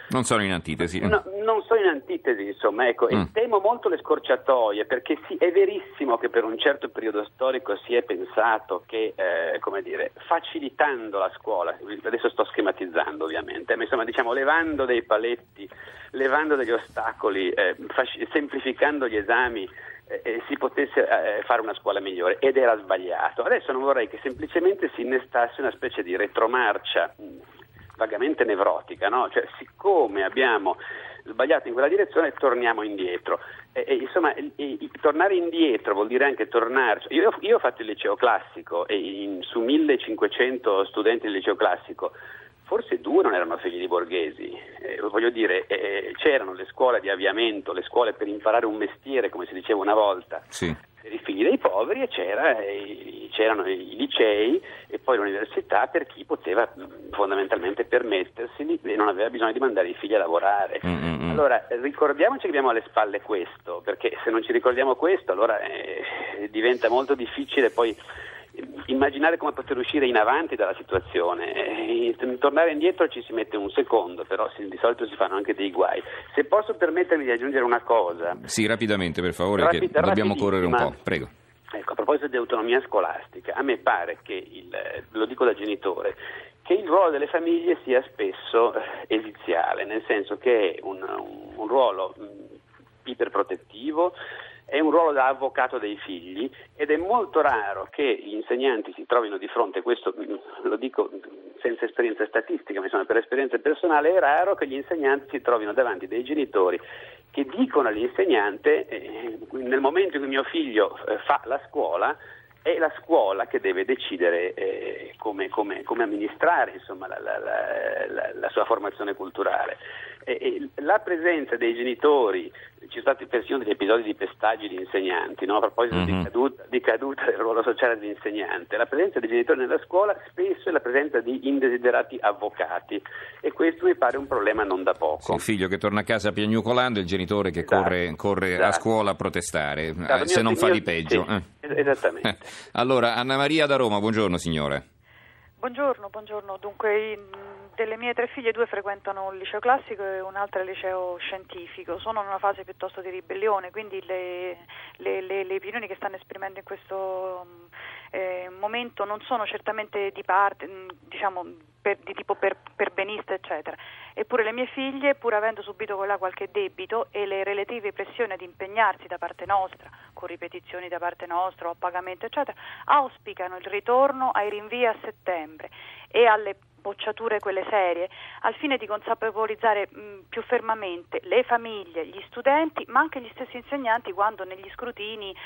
Non sono in antitesi. No, non sono in antitesi, insomma, ecco, mm. e temo molto le scorciatoie, perché sì, è verissimo che per un certo periodo storico si è pensato che, eh, come dire, facilitando la scuola, adesso sto schematizzando ovviamente, ma insomma, diciamo, levando dei paletti, levando degli ostacoli, eh, fac- semplificando gli esami, eh, si potesse eh, fare una scuola migliore, ed era sbagliato. Adesso non vorrei che semplicemente si innestasse una specie di retromarcia vagamente nevrotica, no? Cioè, siccome abbiamo sbagliato in quella direzione, torniamo indietro. E, e, insomma, e, e, tornare indietro vuol dire anche tornare. Io, io ho fatto il liceo classico e in, su millecinquecento studenti del liceo classico, forse due non erano figli di borghesi. Eh, voglio dire, eh, c'erano le scuole di avviamento, le scuole per imparare un mestiere, come si diceva una volta. Sì. Per i figli dei poveri, e c'era, eh, c'erano i licei e poi l'università per chi poteva mh, fondamentalmente permettersi e non aveva bisogno di mandare i figli a lavorare. Mm-hmm. Allora ricordiamoci che abbiamo alle spalle questo, perché se non ci ricordiamo questo, allora eh, diventa molto difficile poi immaginare come poter uscire in avanti dalla situazione. E tornare indietro ci si mette un secondo, però si, di solito si fanno anche dei guai. Se posso permettermi di aggiungere una cosa. Sì, rapidamente per favore, Rapid- che dobbiamo correre un po'. Prego. Ecco, a proposito di autonomia scolastica, a me pare che, il, lo dico da genitore, che il ruolo delle famiglie sia spesso esiziale, nel senso che è un, un, un ruolo mh, iperprotettivo, è un ruolo da avvocato dei figli, ed è molto raro che gli insegnanti si trovino di fronte, questo lo dico senza esperienza statistica, ma insomma per esperienza personale, è raro che gli insegnanti si trovino davanti dei genitori che dicono all'insegnante eh, nel momento in cui mio figlio eh, fa la scuola, è la scuola che deve decidere eh, come, come, come amministrare, insomma, la, la, la, la sua formazione culturale. E, e la presenza dei genitori, ci sono stati persino degli episodi di pestaggi di insegnanti, no? A proposito mm-hmm. di, caduta, di caduta del ruolo sociale dell'insegnante, la presenza dei genitori nella scuola spesso è la presenza di indesiderati avvocati, e questo mi pare un problema non da poco. Sì, il figlio che torna a casa piagnucolando e il genitore che esatto. corre, corre esatto. a scuola a protestare, esatto. se mio, non fa di peggio. Sì, eh. Esattamente. Allora, Anna Maria da Roma, buongiorno signore. Buongiorno, buongiorno. Dunque, in, delle mie tre figlie, due frequentano il liceo classico e un'altra il liceo scientifico. Sono in una fase piuttosto di ribellione, quindi le, le, le, le opinioni che stanno esprimendo in questo eh, momento non sono certamente di parte, diciamo, per, di tipo per, perbenista, eccetera. Eppure le mie figlie, pur avendo subito quella qualche debito e le relative pressioni ad impegnarsi da parte nostra, con ripetizioni da parte nostra o a pagamento, eccetera, auspicano il ritorno ai rinvii a settembre e alle bocciature quelle serie, al fine di consapevolizzare mh, più fermamente le famiglie, gli studenti, ma anche gli stessi insegnanti, quando negli scrutini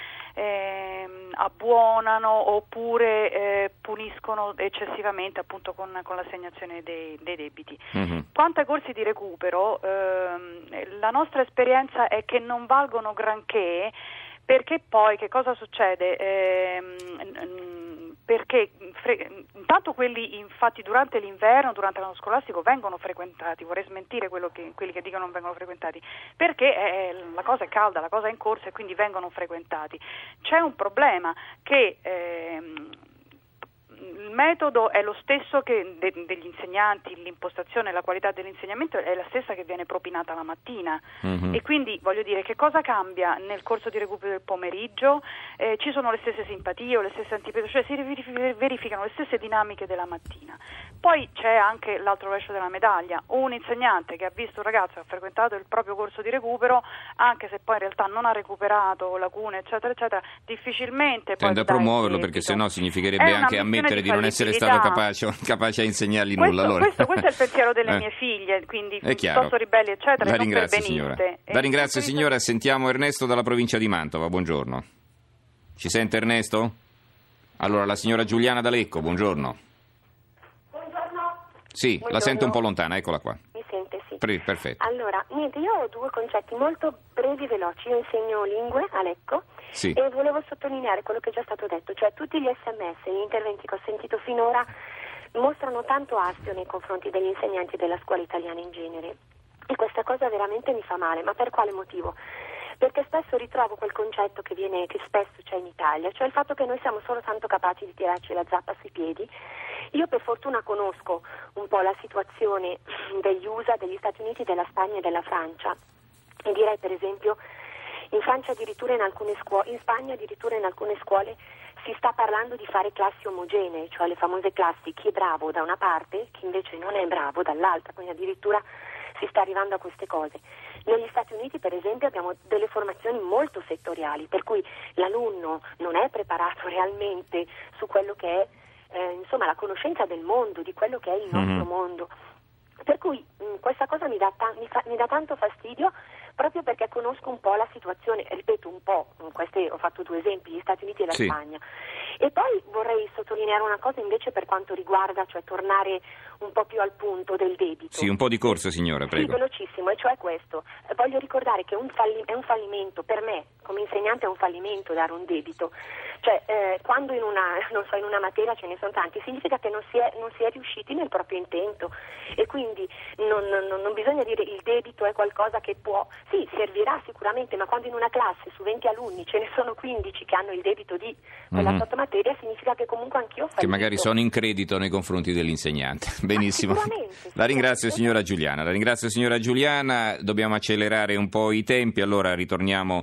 eh, abbuonano oppure eh, puniscono eccessivamente, appunto con, con l'assegnazione dei, dei debiti. Mm-hmm. Quanto ai corsi di recupero, ehm, la nostra esperienza è che non valgono granché, perché poi che cosa succede? Ehm, perché fre- intanto quelli infatti durante l'inverno, durante l'anno scolastico vengono frequentati, vorrei smentire quello che, quelli che dicono non vengono frequentati, perché è, la cosa è calda, la cosa è in corso e quindi vengono frequentati. C'è un problema che ehm, il metodo è lo stesso che de- degli insegnanti, l'impostazione, la qualità dell'insegnamento è la stessa che viene propinata la mattina, mm-hmm. e quindi voglio dire, che cosa cambia nel corso di recupero del pomeriggio? Eh, ci sono le stesse simpatie o le stesse antipatie, cioè si verificano le stesse dinamiche della mattina. Poi c'è anche l'altro rovescio della medaglia, un insegnante che ha visto un ragazzo che ha frequentato il proprio corso di recupero, anche se poi in realtà non ha recuperato lacune eccetera eccetera, difficilmente poi tende a promuoverlo, perché sennò significherebbe anche ammettere di non essere stato capace, capace a insegnargli questo, nulla. Allora. Questo, questo è il pensiero delle eh. mie figlie, quindi è piuttosto ribelli eccetera. La non ringrazio signora. La ringrazio signora, sentiamo Ernesto dalla provincia di Mantova, buongiorno. Ci sente Ernesto? Allora la signora Giuliana da Lecco, buongiorno. Buongiorno. Sì, buongiorno. La sento un po' lontana, eccola qua. Mi sente, sì. Pre- perfetto. Allora, niente, io ho due concetti molto brevi e veloci. Io insegno lingue a Lecco. Sì. E volevo sottolineare quello che è già stato detto, cioè tutti gli sms e gli interventi che ho sentito finora mostrano tanto astio nei confronti degli insegnanti della scuola italiana in genere, e questa cosa veramente mi fa male. Ma per quale motivo? perché spesso ritrovo quel concetto che viene, che spesso c'è in Italia, cioè il fatto che noi siamo solo tanto capaci di tirarci la zappa sui piedi. Io per fortuna conosco un po' la situazione degli U S A, degli Stati Uniti, della Spagna e della Francia, e direi per esempio in Francia addirittura in alcune scuole, in Spagna addirittura in alcune scuole si sta parlando di fare classi omogenee, cioè le famose classi chi è bravo da una parte, chi invece non è bravo dall'altra, quindi addirittura si sta arrivando a queste cose. Negli Stati Uniti per esempio abbiamo delle formazioni molto settoriali, per cui l'alunno non è preparato realmente su quello che è eh, insomma la conoscenza del mondo, di quello che è il nostro mm-hmm. mondo. Per cui mh, questa cosa mi dà, ta- mi, fa- mi dà tanto fastidio, proprio perché conosco un po' la situazione, ripeto un po', questi, ho fatto due esempi, gli Stati Uniti e la sì. Spagna. E poi vorrei sottolineare una cosa invece per quanto riguarda, cioè tornare un po' più al punto del debito. Sì, un po' di corsa signora, prego. Sì, velocissimo, e cioè questo. Voglio ricordare che un falli- è un fallimento, per me, come insegnante è un fallimento dare un debito. Cioè, eh, quando in una, non so, in una materia ce ne sono tanti, significa che non si è, non si è riusciti nel proprio intento. E quindi non, non, non bisogna dire il debito è qualcosa che può, sì, servirà sicuramente, ma quando in una classe su venti alunni ce ne sono quindici che hanno il debito di quella mm-hmm. sottomateria, significa che comunque anch'io ho fallito. Che magari sono in credito nei confronti dell'insegnante. Benissimo. La ringrazio signora Giuliana. La ringrazio signora Giuliana. Dobbiamo accelerare un po' i tempi, allora ritorniamo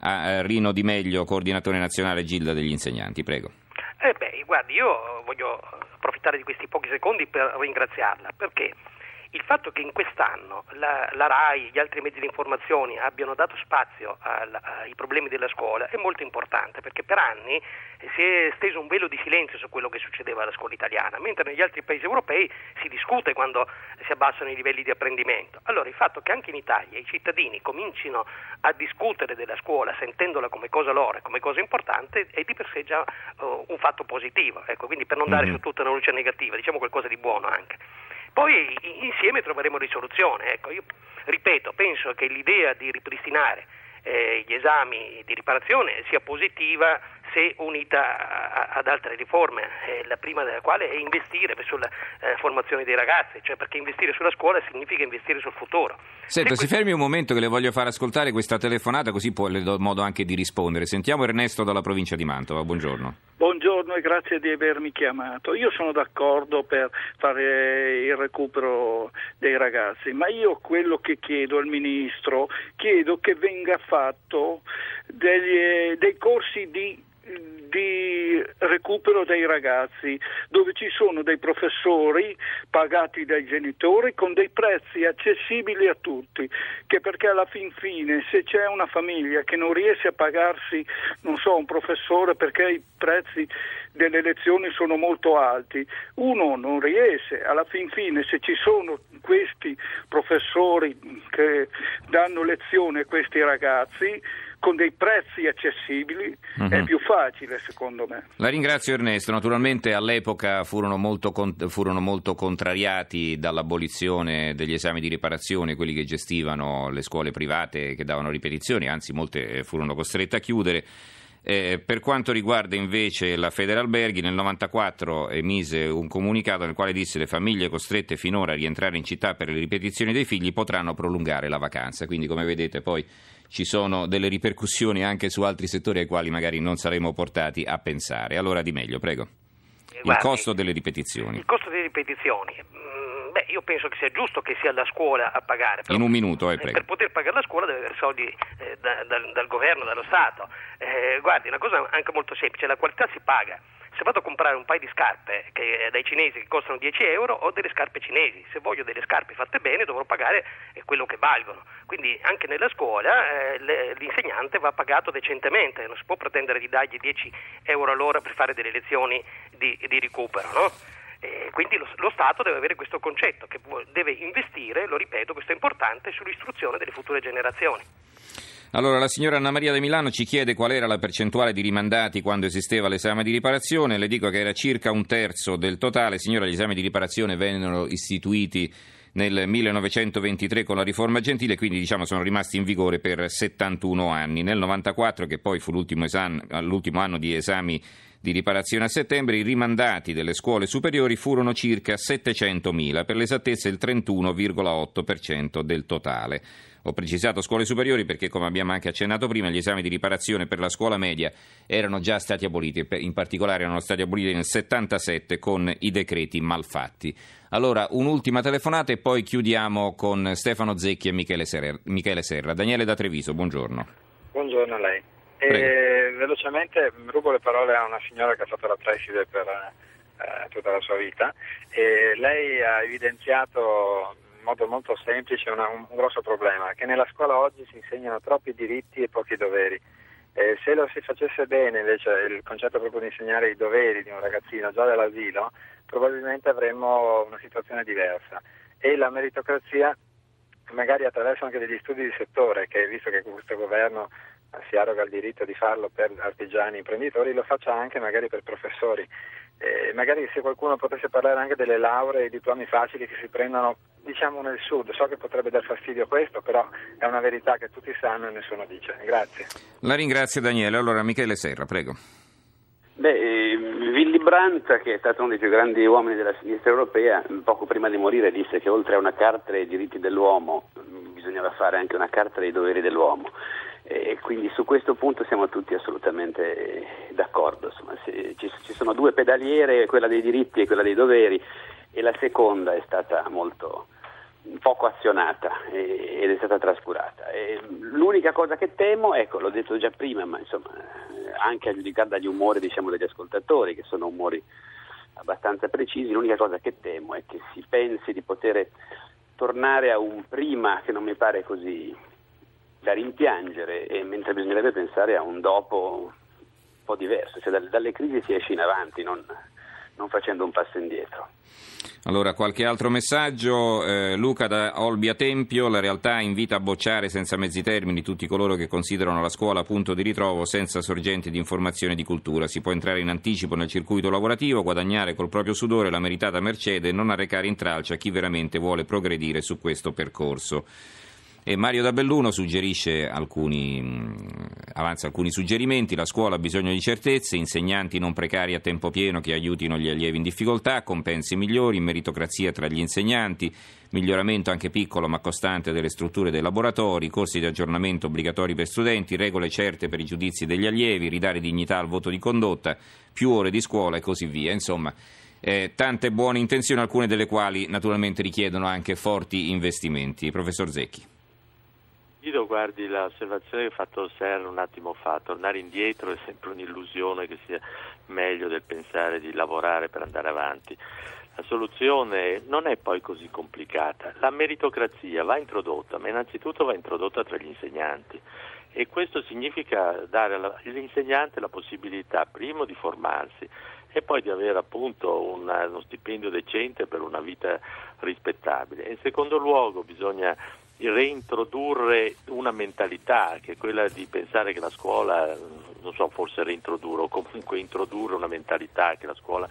a Rino Di Meglio, coordinatore nazionale Gilda degli insegnanti. Prego. Eh beh, guardi, io voglio approfittare di questi pochi secondi per ringraziarla, perché il fatto che in quest'anno la, la RAI e gli altri mezzi di informazione abbiano dato spazio al, ai problemi della scuola è molto importante, perché per anni si è steso un velo di silenzio su quello che succedeva alla scuola italiana, mentre negli altri paesi europei si discute quando si abbassano i livelli di apprendimento. Allora il fatto che anche in Italia i cittadini comincino a discutere della scuola sentendola come cosa loro e come cosa importante è di per sé già uh, un fatto positivo, ecco, quindi per non dare mm-hmm. su tutta una luce negativa, diciamo qualcosa di buono anche. Poi insieme troveremo risoluzione. Ecco, io ripeto, penso che l'idea di ripristinare eh, gli esami di riparazione sia positiva se unita a, ad altre riforme, eh, la prima della quale è investire sulla eh, formazione dei ragazzi, cioè perché investire sulla scuola significa investire sul futuro. Senta, se si fermi un momento che le voglio far ascoltare questa telefonata, così poi le do modo anche di rispondere. Sentiamo Ernesto dalla provincia di Mantova, buongiorno. Buongiorno e grazie di avermi chiamato. Io sono d'accordo per fare il recupero dei ragazzi, ma io quello che chiedo al Ministro, chiedo che venga fatto degli, dei corsi di di recupero dei ragazzi, dove ci sono dei professori pagati dai genitori con dei prezzi accessibili a tutti, che perché alla fin fine se c'è una famiglia che non riesce a pagarsi, non so, un professore perché i prezzi delle lezioni sono molto alti, uno non riesce, alla fin fine se ci sono questi professori che danno lezione a questi ragazzi con dei prezzi accessibili, uh-huh. è più facile secondo me. La ringrazio Ernesto, naturalmente all'epoca furono molto, con, furono molto contrariati dall'abolizione degli esami di riparazione quelli che gestivano le scuole private che davano ripetizioni, anzi molte furono costrette a chiudere. Eh, per quanto riguarda invece la Federalberghi, nel novantaquattro emise un comunicato nel quale disse: le famiglie costrette finora a rientrare in città per le ripetizioni dei figli potranno prolungare la vacanza. Quindi, come vedete, poi ci sono delle ripercussioni anche su altri settori ai quali magari non saremo portati a pensare. Allora Di Meglio, prego. Il Guardi, costo delle ripetizioni. Il costo delle ripetizioni. Beh, io penso che sia giusto che sia la scuola a pagare. Però, in un minuto, eh, prego. Per poter pagare la scuola deve avere soldi eh, da, dal, dal governo, dallo Stato. Eh, guardi, una cosa anche molto semplice, la qualità si paga. Se vado a comprare un paio di scarpe che, dai cinesi che costano dieci euro, ho delle scarpe cinesi. Se voglio delle scarpe fatte bene dovrò pagare quello che valgono. Quindi anche nella scuola eh, le, l'insegnante va pagato decentemente, non si può pretendere di dargli dieci euro all'ora per fare delle lezioni di, di recupero, no? Eh, quindi lo, lo Stato deve avere questo concetto, che deve investire, lo ripeto, questo è importante, sull'istruzione delle future generazioni. Allora, la signora Anna Maria De Milano ci chiede qual era la percentuale di rimandati quando esisteva l'esame di riparazione. Le dico che era circa un terzo del totale. Signora, gli esami di riparazione vennero istituiti nel millenovecentoventitré con la riforma Gentile, quindi diciamo sono rimasti in vigore per settantuno anni. Nel novantaquattro, che poi fu l'ultimo, esame, l'ultimo anno di esami di riparazione a settembre, i rimandati delle scuole superiori furono circa settecentomila, per l'esattezza il trentuno virgola otto per cento del totale. Ho precisato scuole superiori perché, come abbiamo anche accennato prima, gli esami di riparazione per la scuola media erano già stati aboliti, in particolare erano stati aboliti nel settantasette con i decreti malfatti. Allora, un'ultima telefonata e poi chiudiamo con Stefano Zecchi e Michele Serra. Michele Serra. Daniele da Treviso, buongiorno. Buongiorno a lei. E velocemente rubo le parole a una signora che ha fatto la preside per eh, tutta la sua vita, e lei ha evidenziato in modo molto semplice una, un, un grosso problema, che nella scuola oggi si insegnano troppi diritti e pochi doveri. Eh, se lo si facesse bene invece il concetto proprio di insegnare i doveri di un ragazzino già dall'asilo, probabilmente avremmo una situazione diversa, e la meritocrazia magari attraverso anche degli studi di settore, che visto che questo governo si arroga il diritto di farlo per artigiani e imprenditori, lo faccia anche magari per professori. Eh, magari se qualcuno potesse parlare anche delle lauree e i diplomi facili che si prendono, diciamo, nel sud. So che potrebbe dar fastidio questo, però è una verità che tutti sanno e nessuno dice. Grazie. La ringrazio, Daniele. Allora, Michele Serra, prego. Beh, eh, Willy Brandt, che è stato uno dei più grandi uomini della sinistra europea, poco prima di morire disse che oltre a una carta dei diritti dell'uomo bisognava fare anche una carta dei doveri dell'uomo. E quindi su questo punto siamo tutti assolutamente d'accordo. Insomma, se ci, ci sono due pedaliere, quella dei diritti e quella dei doveri, e la seconda è stata molto poco azionata e, ed è stata trascurata. E l'unica cosa che temo, ecco, l'ho detto già prima, ma insomma anche a giudicare dagli umori, diciamo, degli ascoltatori, che sono umori abbastanza precisi, l'unica cosa che temo è che si pensi di poter tornare a un prima che non mi pare così da rimpiangere, e mentre bisognerebbe pensare a un dopo un po' diverso, cioè dalle, dalle crisi si esce in avanti, non, non facendo un passo indietro. Allora, qualche altro messaggio. eh, Luca da Olbia Tempio: la realtà invita a bocciare senza mezzi termini tutti coloro che considerano la scuola punto di ritrovo senza sorgenti di informazione e di cultura. Si può entrare in anticipo nel circuito lavorativo, guadagnare col proprio sudore la meritata mercede e non arrecare intralcio a chi veramente vuole progredire su questo percorso. E Mario da Belluno suggerisce alcuni, avanza alcuni suggerimenti. La scuola ha bisogno di certezze, insegnanti non precari a tempo pieno che aiutino gli allievi in difficoltà, compensi migliori, meritocrazia tra gli insegnanti, miglioramento anche piccolo ma costante delle strutture dei laboratori, corsi di aggiornamento obbligatori per studenti, regole certe per i giudizi degli allievi, ridare dignità al voto di condotta, più ore di scuola e così via. Insomma, eh, tante buone intenzioni, alcune delle quali naturalmente richiedono anche forti investimenti. Professor Zecchi. Guido, guardi, l'osservazione che ha fatto Serra un attimo fa, tornare indietro è sempre un'illusione che sia meglio del pensare di lavorare per andare avanti. La soluzione non è poi così complicata. La meritocrazia va introdotta, ma innanzitutto va introdotta tra gli insegnanti, e questo significa dare all'insegnante la possibilità, primo, di formarsi e poi di avere appunto un, uno stipendio decente per una vita rispettabile. In secondo luogo bisogna reintrodurre una mentalità, che è quella di pensare che la scuola, non so, forse reintrodurre o comunque introdurre una mentalità che la scuola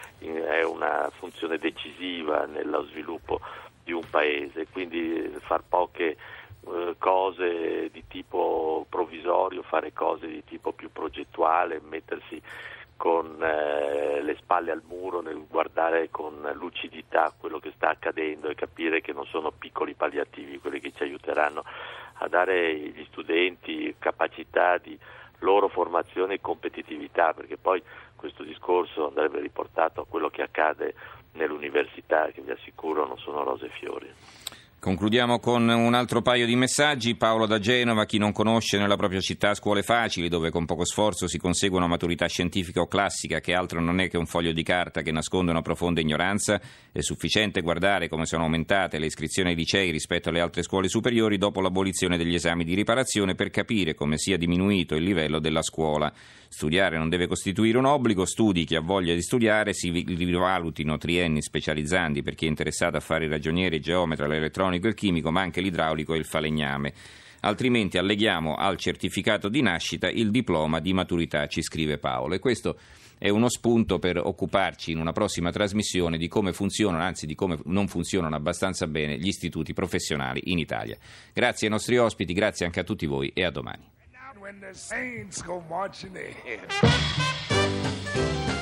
è una funzione decisiva nello sviluppo di un paese, quindi far poche eh, cose di tipo provvisorio, fare cose di tipo più progettuale, mettersi con eh, le spalle al muro nel guardare con lucidità quello che sta accadendo e capire che non sono piccoli palliativi quelli che ci aiuteranno a dare agli studenti capacità di loro formazione e competitività, perché poi questo discorso andrebbe riportato a quello che accade nell'università, che vi assicuro non sono rose e fiori. Concludiamo con un altro paio di messaggi. Paolo da Genova: chi non conosce nella propria città scuole facili, dove con poco sforzo si consegue una maturità scientifica o classica che altro non è che un foglio di carta che nasconde una profonda ignoranza, è sufficiente guardare come sono aumentate le iscrizioni ai licei rispetto alle altre scuole superiori dopo l'abolizione degli esami di riparazione per capire come sia diminuito il livello della scuola. Studiare non deve costituire un obbligo, studi chi ha voglia di studiare, si rivalutino trienni specializzanti per chi è interessato a fare il ragioniere, il geometra, l'elettronico e il chimico, ma anche l'idraulico e il falegname. Altrimenti alleghiamo al certificato di nascita il diploma di maturità, ci scrive Paolo. E questo è uno spunto per occuparci in una prossima trasmissione di come funzionano, anzi di come non funzionano abbastanza bene gli istituti professionali in Italia. Grazie ai nostri ospiti, grazie anche a tutti voi e a domani. When the saints go marching in.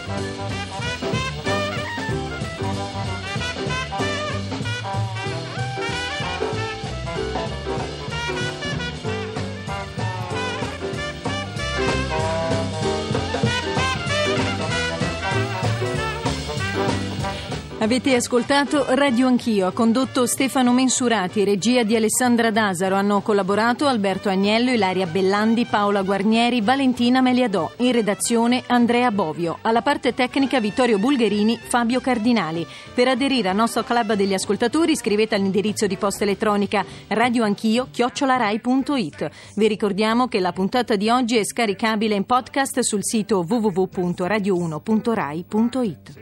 Avete ascoltato Radio Anch'io, ha condotto Stefano Mensurati, regia di Alessandra Dasaro, hanno collaborato Alberto Agnello, Ilaria Bellandi, Paola Guarnieri, Valentina Meliadò, in redazione Andrea Bovio, alla parte tecnica Vittorio Bulgherini, Fabio Cardinali. Per aderire al nostro club degli ascoltatori scrivete all'indirizzo di posta elettronica radioanchio chiocciola rai punto it. Vi ricordiamo che la puntata di oggi è scaricabile in podcast sul sito w w w punto radio uno punto rai punto it.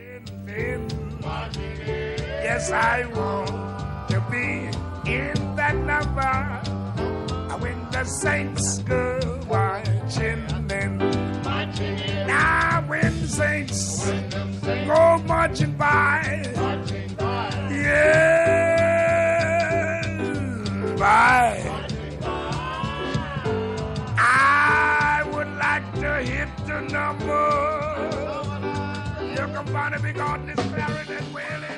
Yes, I want to be in that number when the saints go marching in. Now when the saints go marching by, yeah, by, I would like to hit the number. You're going to be on this clarinet wailing.